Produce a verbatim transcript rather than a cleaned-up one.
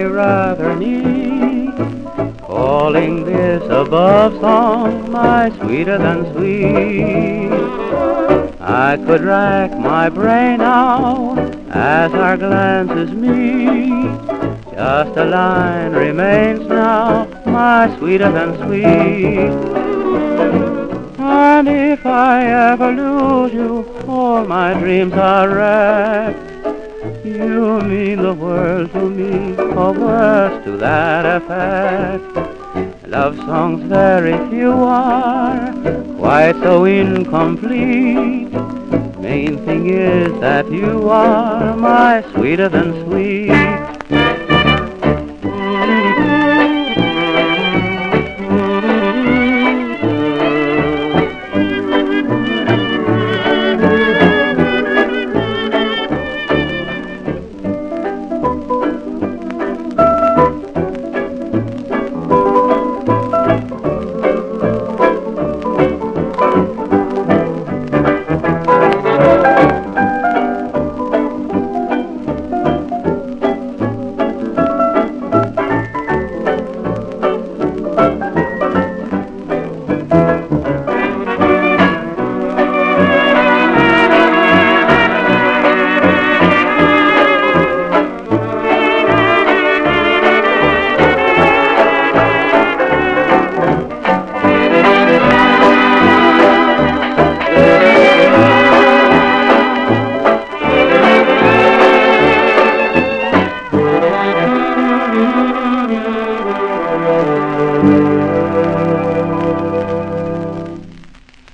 rather need, calling this above song my sweeter than sweet. I could rack my brain now as our glances meet. Just a line remains now, my sweeter than sweet. And if I ever lose you, all my dreams are wrecked. You mean the world to me, or words to that effect. Love songs very few are quite so incomplete. Main thing is that you are my sweeter than sweet.